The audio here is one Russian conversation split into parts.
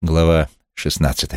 Глава 16.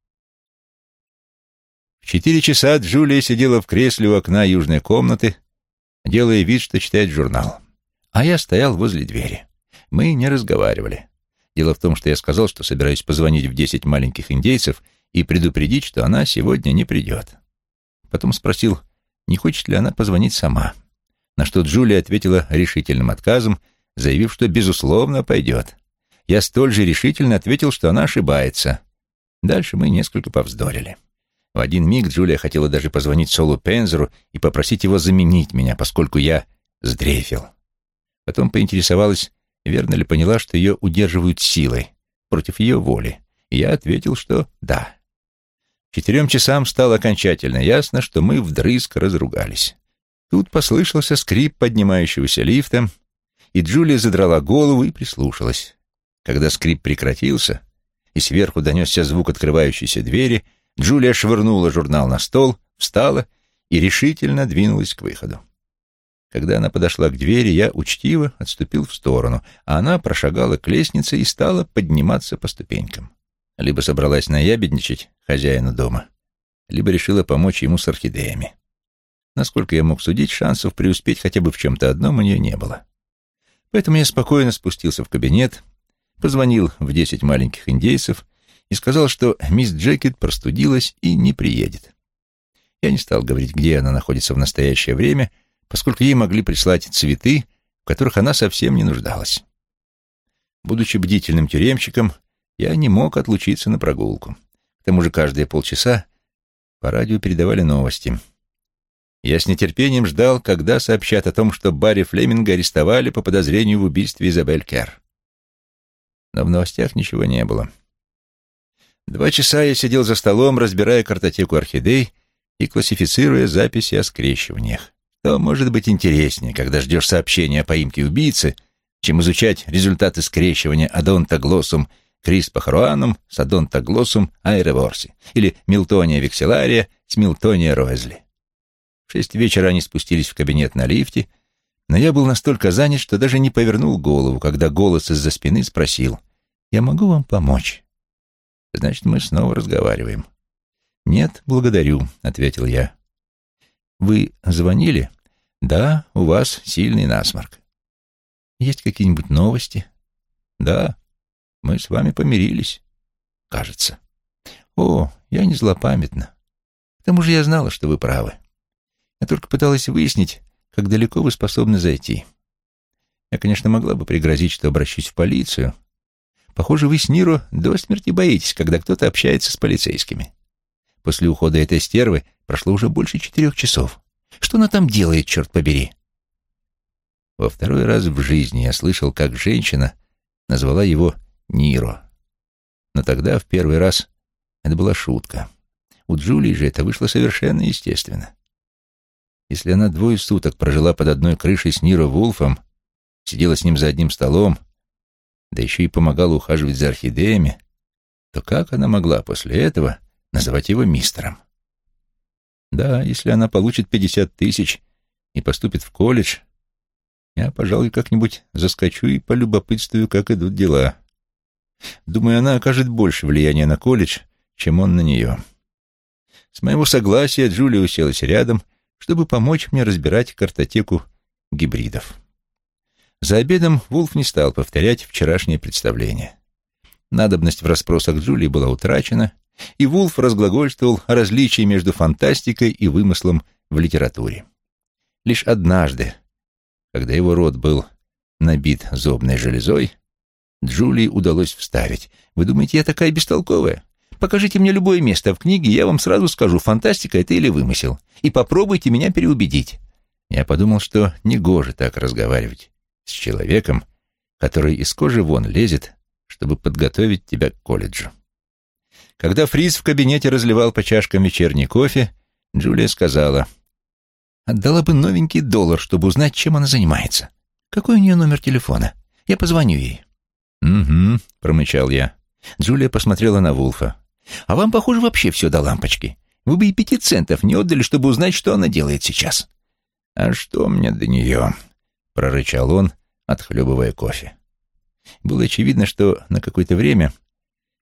В 4 часа Джулия сидела в кресле у окна южной комнаты, делая вид, что читает журнал. А я стоял возле двери. Мы не разговаривали. Дело в том, что я сказал, что собираюсь позвонить в 10 маленьких индейцев и предупредить, что она сегодня не придет. Потом спросил, не хочет ли она позвонить сама, на что Джулия ответила решительным отказом, заявив, что безусловно пойдет. Я столь же решительно ответил, что она ошибается. Дальше мы несколько повздорили. В один миг Джулия хотела даже позвонить Солу Пензеру и попросить его заменить меня, поскольку я сдрейфил. Потом поинтересовалась, верно ли поняла, что ее удерживают силой, против ее воли. И я ответил, что да. К 4 часам стало окончательно ясно, что мы вдрызг разругались. Тут послышался скрип поднимающегося лифта, и Джулия задрала голову и прислушалась. Когда скрип прекратился, и сверху донесся звук открывающейся двери, Джулия швырнула журнал на стол, встала и решительно двинулась к выходу. Когда она подошла к двери, я учтиво отступил в сторону, а она прошагала к лестнице и стала подниматься по ступенькам. Либо собралась наябедничать хозяину дома, либо решила помочь ему с орхидеями. Насколько я мог судить, шансов преуспеть хотя бы в чем-то одном у нее не было. Поэтому я спокойно спустился в кабинет, позвонил в 10 маленьких индейцев и сказал, что мисс Джекет простудилась и не приедет. Я не стал говорить, где она находится в настоящее время, поскольку ей могли прислать цветы, в которых она совсем не нуждалась. Будучи бдительным тюремщиком, я не мог отлучиться на прогулку. К тому же каждые полчаса по радио передавали новости. Я с нетерпением ждал, когда сообщат о том, что Барри Флеминга арестовали по подозрению в убийстве Изабель Керр. Но в новостях ничего не было. 2 часа я сидел за столом, разбирая картотеку орхидей и классифицируя записи о скрещиваниях. Что может быть интереснее, когда ждешь сообщения о поимке убийцы, чем изучать результаты скрещивания Одонтоглоссум криспохоруанум с Одонтоглоссум аэреворси или Милтония векселария с Милтония роэзли. В 6 вечера они спустились в кабинет на лифте, но я был настолько занят, что даже не повернул голову, когда голос из-за спины спросил: «Я могу вам помочь?» Значит, мы снова разговариваем. «Нет, благодарю», — ответил я. «Вы звонили?» «Да, у вас сильный насморк». «Есть какие-нибудь новости?» «Да, мы с вами помирились, кажется». «О, я не злопамятна. К тому же я знала, что вы правы. Я только пыталась выяснить, как далеко вы способны зайти. Я, конечно, могла бы пригрозить, что обращусь в полицию. Похоже, вы с Ниро до смерти боитесь, когда кто-то общается с полицейскими. После ухода этой стервы прошло уже больше 4 часов. Что она там делает, черт побери?» Во 2-й раз в жизни я слышал, как женщина назвала его Ниро. Но тогда, в 1-й раз, это была шутка. У Джулии же это вышло совершенно естественно. Если она 2 суток прожила под одной крышей с Ниро Вулфом, сидела с ним за одним столом, да еще и помогала ухаживать за орхидеями, то как она могла после этого называть его мистером? Да, если она получит 50 000 и поступит в колледж, я, пожалуй, как-нибудь заскочу и полюбопытствую, как идут дела. Думаю, она окажет больше влияния на колледж, чем он на нее. С моего согласия Джулия уселась рядом, чтобы помочь мне разбирать картотеку гибридов. За обедом Вулф не стал повторять вчерашнее представление. Надобность в расспросах Джулии была утрачена, и Вулф разглагольствовал о различии между фантастикой и вымыслом в литературе. Лишь однажды, когда его рот был набит зобной железой, Джулии удалось вставить: «Вы думаете, я такая бестолковая? Покажите мне любое место в книге, я вам сразу скажу, фантастика это или вымысел, и попробуйте меня переубедить». Я подумал, что негоже так разговаривать с человеком, который из кожи вон лезет, чтобы подготовить тебя к колледжу. Когда Фриц в кабинете разливал по чашкам вечерний кофе, Джулия сказала: «Отдала бы новенький $1, чтобы узнать, чем она занимается. Какой у нее номер телефона? Я позвоню ей». «Угу», — промычал я. Джулия посмотрела на Вулфа. «А вам, похоже, вообще все до лампочки. Вы бы и 5 центов не отдали, чтобы узнать, что она делает сейчас». «А что мне до нее?» — прорычал он, отхлебывая кофе. Было очевидно, что на какое-то время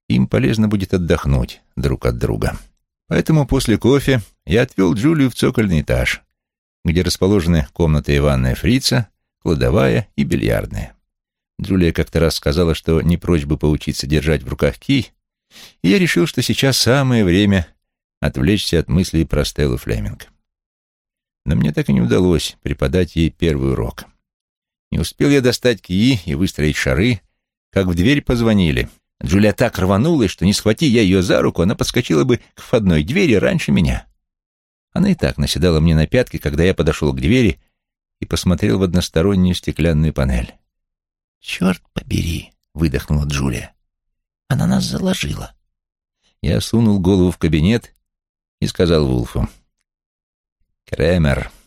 им полезно будет отдохнуть друг от друга. Поэтому после кофе я отвел Джулию в цокольный этаж, где расположены комната и ванная фрица, кладовая и бильярдная. Джулия как-то раз сказала, что не прочь бы поучиться держать в руках кий, и я решил, что сейчас самое время отвлечься от мыслей про Стеллу Флеминг. Но мне так и не удалось преподать ей первый урок. Не успел я достать кии и выстроить шары, как в дверь позвонили. Джулия так рванулась, что, не схвати я ее за руку, она подскочила бы к входной двери раньше меня. Она и так наседала мне на пятки, когда я подошел к двери и посмотрел в одностороннюю стеклянную панель. «Черт побери!» — выдохнула Джулия. «Она нас заложила». Я сунул голову в кабинет и сказал Вулфу: «Кремер».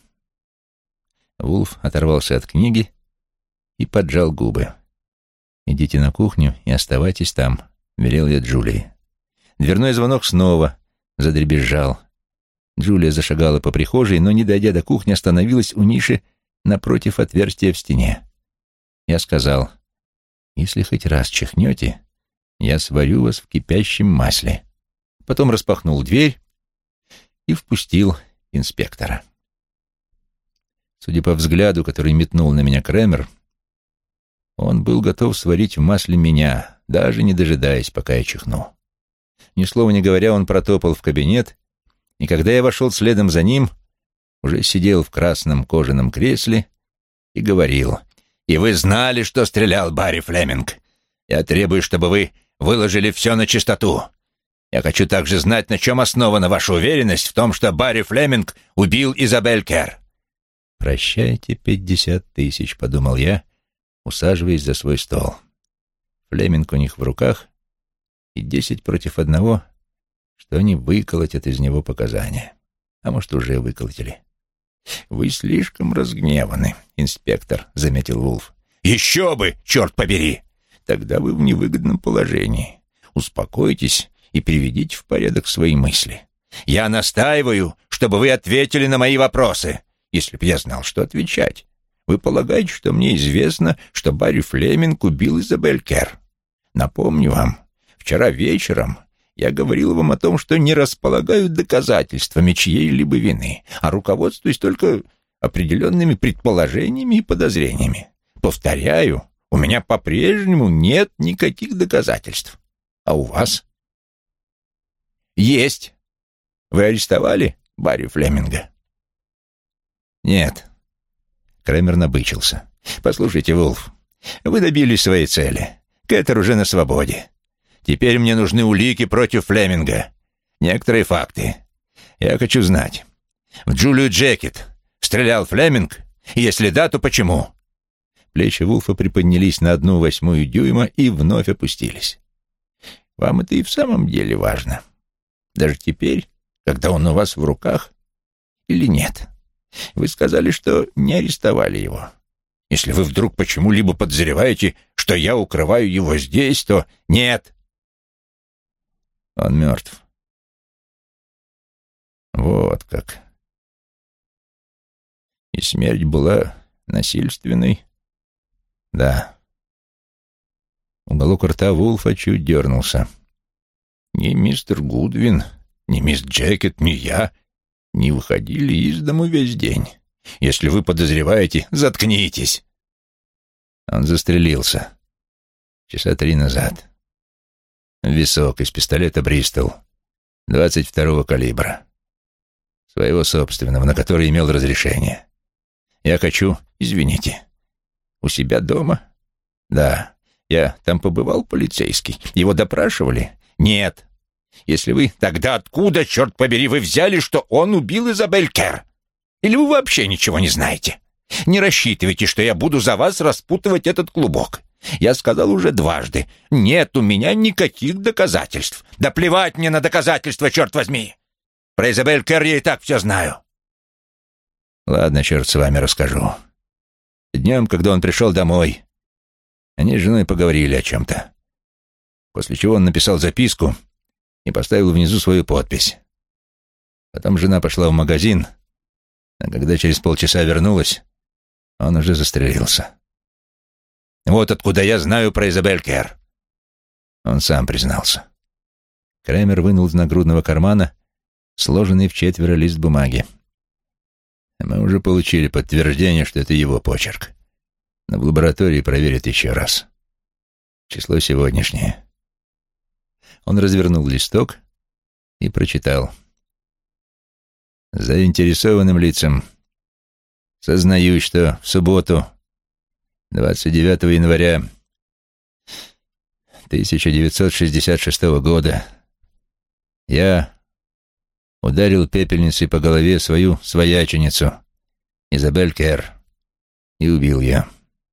Вулф оторвался от книги и поджал губы. «Идите на кухню и оставайтесь там», — велел я Джулии. Дверной звонок снова задребезжал. Джулия зашагала по прихожей, но, не дойдя до кухни, остановилась у ниши напротив отверстия в стене. Я сказал: «Если хоть раз чихнете, я сварю вас в кипящем масле». Потом распахнул дверь и впустил инспектора. Судя по взгляду, который метнул на меня Кремер, он был готов сварить в масле меня, даже не дожидаясь, пока я чихну. Ни слова не говоря, он протопал в кабинет, и когда я вошел следом за ним, уже сидел в красном кожаном кресле и говорил: «И вы знали, что стрелял Барри Флеминг? Я требую, чтобы вы выложили все на чистоту. Я хочу также знать, на чем основана ваша уверенность в том, что Барри Флеминг убил Изабель Керр». «Прощайте 50 000», — подумал я, усаживаясь за свой стол. Флеминг у них в руках, и 10 против 1, что они выколотят из него показания. А может, уже выколотили. «Вы слишком разгневаны, инспектор», — заметил Вулф. «Еще бы, черт побери! Тогда вы в невыгодном положении. Успокойтесь и приведите в порядок свои мысли. Я настаиваю, чтобы вы ответили на мои вопросы, если б я знал, что отвечать. Вы полагаете, что мне известно, что Барри Флеминг убил Изабель Керр? Напомню вам, вчера вечером я говорил вам о том, что не располагаю доказательствами чьей-либо вины, а руководствуюсь только определенными предположениями и подозрениями. Повторяю, у меня по-прежнему нет никаких доказательств. А у вас? Есть. Вы арестовали Барри Флеминга? Нет. Кремер набычился. «Послушайте, Вулф, вы добились своей цели. Кэттер уже на свободе. Теперь мне нужны улики против Флеминга. Некоторые факты. Я хочу знать, в Джулию Джекет стрелял Флеминг? И если да, то почему?» Плечи Вулфа приподнялись на 1/8 дюйма и вновь опустились. «Вам это и в самом деле важно? Даже теперь, когда он у вас в руках? Или нет? Вы сказали, что не арестовали его. Если вы вдруг почему-либо подозреваете, что я укрываю его здесь, то нет. Он мертв». Вот как. И смерть была насильственной? Да. Уголок рта Вулфа чуть дернулся. Ни мистер Гудвин, ни мисс Джекет, ни я не выходили из дому весь день. Если вы подозреваете, заткнитесь. Он застрелился 3 часа назад. В висок из пистолета «Бристол» 22-го калибра. Своего собственного, на который имел разрешение. Я хочу... Извините. У себя дома? Да. Я там побывал, полицейский. Его допрашивали? Нет. Если вы... Тогда откуда, черт побери, вы взяли, что он убил Изабель Керр? Или вы вообще ничего не знаете? Не рассчитывайте, что я буду за вас распутывать этот клубок. Я сказал уже дважды. Нет у меня никаких доказательств. Да плевать мне на доказательства, черт возьми. Про Изабель Керр я и так все знаю. Ладно, черт с вами, расскажу. Днем, когда он пришел домой, они с женой поговорили о чем-то. После чего он написал записку и поставил внизу свою подпись. Потом жена пошла в магазин, а когда через полчаса вернулась, он уже застрелился. Вот откуда я знаю про Изабель Керр. Он сам признался. Крамер вынул из нагрудного кармана сложенный вчетверо лист бумаги. Мы уже получили подтверждение, что это его почерк. Но в лаборатории проверят еще раз. Число сегодняшнее. Он развернул листок и прочитал. Заинтересованным лицам сознаюсь, что в субботу, 29 января 1966 года, я ударил пепельницей по голове свою свояченицу, Изабель Керр, и убил ее.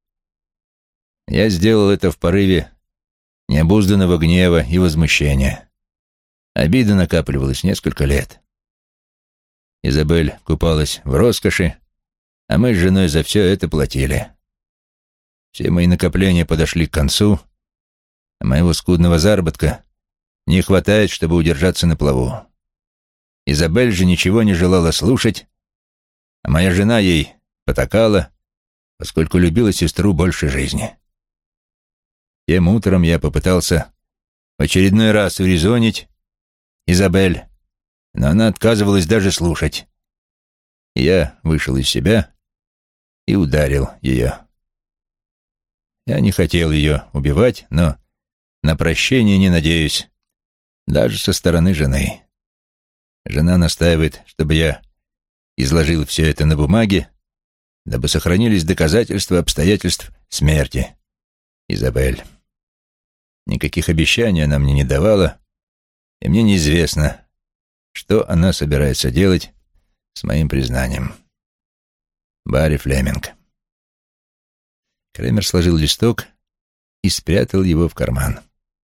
Я сделал это в порыве необузданного гнева и возмущения. Обида накапливалась несколько лет. Изабель купалась в роскоши, а мы с женой за все это платили. Все мои накопления подошли к концу, а моего скудного заработка не хватает, чтобы удержаться на плаву. Изабель же ничего не желала слушать, а моя жена ей потакала, поскольку любила сестру больше жизни. Тем утром я попытался в очередной раз урезонить Изабель, но она отказывалась даже слушать. Я вышел из себя и ударил ее. Я не хотел ее убивать, но на прощение не надеюсь, даже со стороны жены. Жена настаивает, чтобы я изложил все это на бумаге, дабы сохранились доказательства обстоятельств смерти Изабель. Никаких обещаний она мне не давала, и мне неизвестно, что она собирается делать с моим признанием. Барри Флеминг. Крамер сложил листок и спрятал его в карман.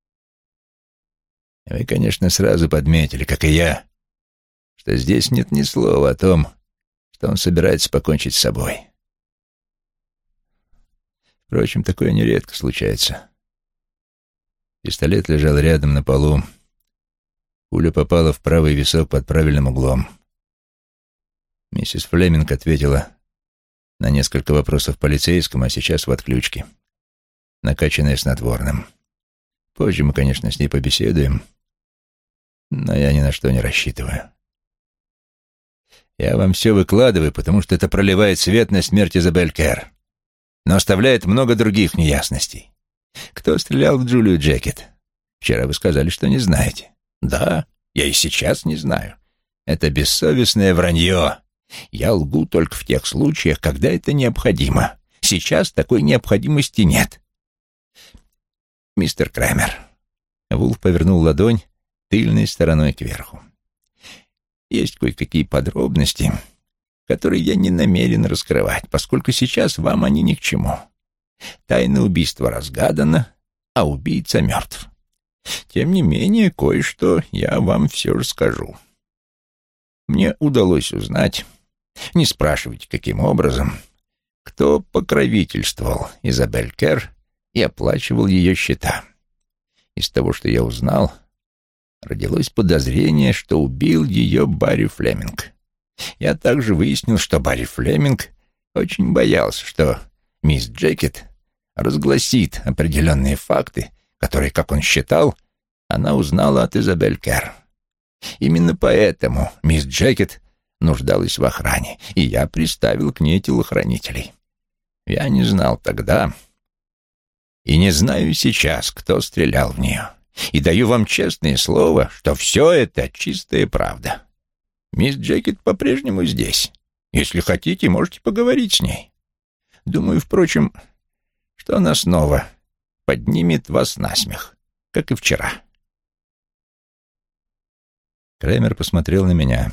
Вы, конечно, сразу подметили, как и я, что здесь нет ни слова о том, что он собирается покончить с собой. Впрочем, такое нередко случается. Пистолет лежал рядом на полу. Пуля попала в правый висок под правильным углом. Миссис Флеминг ответила на несколько вопросов полицейскому, а сейчас в отключке, накачанная снотворным. Позже мы, конечно, с ней побеседуем, но я ни на что не рассчитываю. Я вам все выкладываю, потому что это проливает свет на смерть Изабель Керр, но оставляет много других неясностей. Кто стрелял в Джулию Джекет? Вчера вы сказали, что не знаете. Да, я и сейчас не знаю. Это бессовестное вранье. Я лгу только в тех случаях, когда это необходимо. Сейчас такой необходимости нет. Мистер Крамер. Вулф повернул ладонь тыльной стороной кверху. Есть кое-какие подробности, которые я не намерен раскрывать, поскольку сейчас вам они ни к чему. Тайна убийства разгадана, а убийца мертв. Тем не менее, кое-что я вам все же скажу. Мне удалось узнать, не спрашивайте, каким образом, кто покровительствовал Изабель Керр и оплачивал ее счета. Из того, что я узнал, родилось подозрение, что убил ее Барри Флеминг. Я также выяснил, что Барри Флеминг очень боялся, что мисс Джекет разгласит определенные факты, которые, как он считал, она узнала от Изабель Керр. Именно поэтому мисс Джекет нуждалась в охране, и я приставил к ней телохранителей. Я не знал тогда и не знаю сейчас, кто стрелял в нее. И даю вам честное слово, что все это чистая правда. Мисс Джекет по-прежнему здесь. Если хотите, можете поговорить с ней. Думаю, впрочем, что она снова поднимет вас на смех, как и вчера. Крамер посмотрел на меня.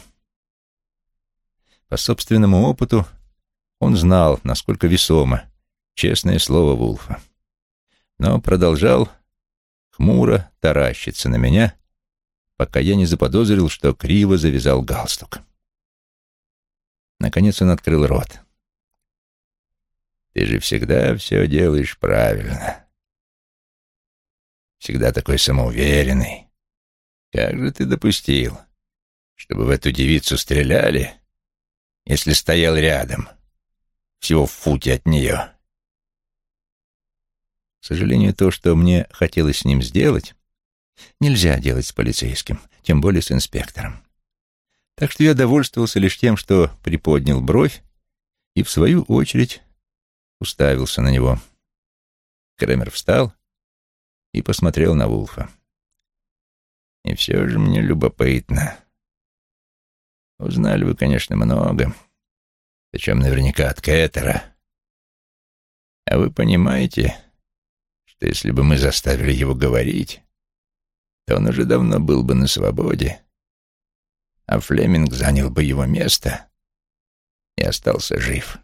По собственному опыту он знал, насколько весомо честное слово Вулфа, но продолжал хмуро таращиться на меня, пока я не заподозрил, что криво завязал галстук. Наконец он открыл рот. «Ты же всегда все делаешь правильно. Всегда такой самоуверенный. Как же ты допустил, чтобы в эту девицу стреляли, если стоял рядом, всего в футе от нее?» К сожалению, то, что мне хотелось с ним сделать, Нельзя делать с полицейским, тем более с инспектором. Так что я довольствовался лишь тем, что приподнял бровь и, в свою очередь, уставился на него. Кремер встал и посмотрел на Вулфа. «И все же мне любопытно. Узнали вы, конечно, много, причем наверняка от Кэтера. А вы понимаете, что если бы мы заставили его говорить, то он уже давно был бы на свободе, а Флеминг занял бы его место и остался жив?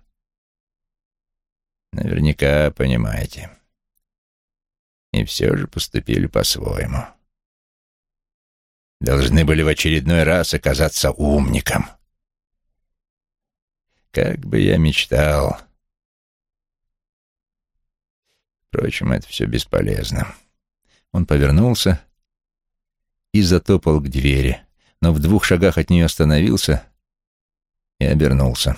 Наверняка понимаете. И все же поступили по-своему. Должны были в очередной раз оказаться умником. Как бы я мечтал. Впрочем, это все бесполезно». Он повернулся и затопал к двери, но в 2 шагах от нее остановился и обернулся.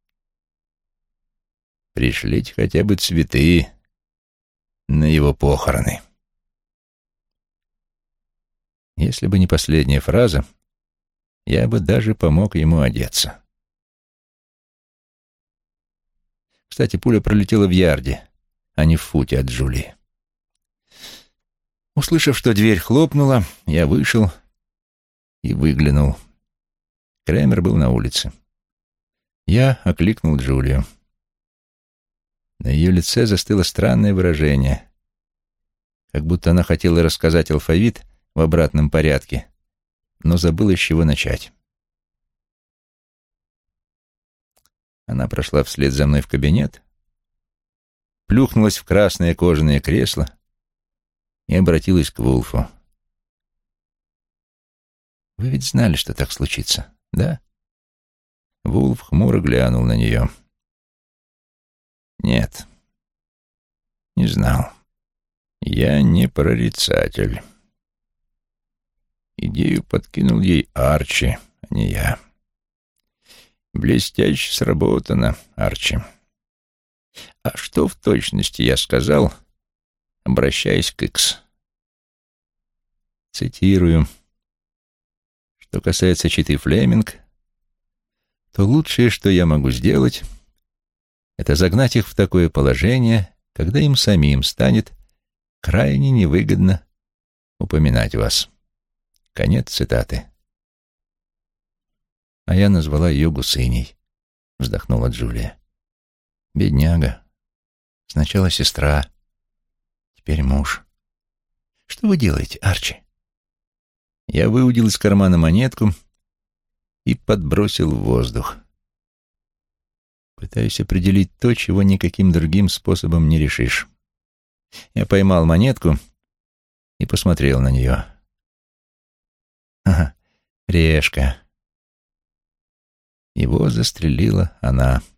«Пришлите хотя бы цветы на его похороны». Если бы не последняя фраза, я бы даже помог ему одеться. Кстати, пуля пролетела в ярде, а не в футе от Джулии. Услышав, что дверь хлопнула, я вышел и выглянул. Кремер был на улице. Я окликнул Джулию. На ее лице застыло странное выражение, как будто она хотела рассказать алфавит в обратном порядке, но забыла, с чего начать. Она прошла вслед за мной в кабинет, плюхнулась в красное кожаное кресло и обратилась к Вулфу. «Вы ведь знали, что так случится, да?» Вулф хмуро глянул на нее. «Нет, не знал. Я не прорицатель. Идею подкинул ей Арчи, а не я. Блестяще сработано, Арчи. А что в точности я сказал, обращаясь к Икс? Цитирую. Что касается читы Флеминг, то лучшее, что я могу сделать, это загнать их в такое положение, когда им самим станет крайне невыгодно упоминать вас. Конец цитаты. А я назвала ее гусыней, вздохнула Джулия. Бедняга. Сначала сестра, теперь муж. Что вы делаете, Арчи? Я выудил из кармана монетку и подбросил в воздух. Пытаюсь определить то, чего никаким другим способом не решишь. Я поймал монетку и посмотрел на нее. Ага, решка. Его застрелила она.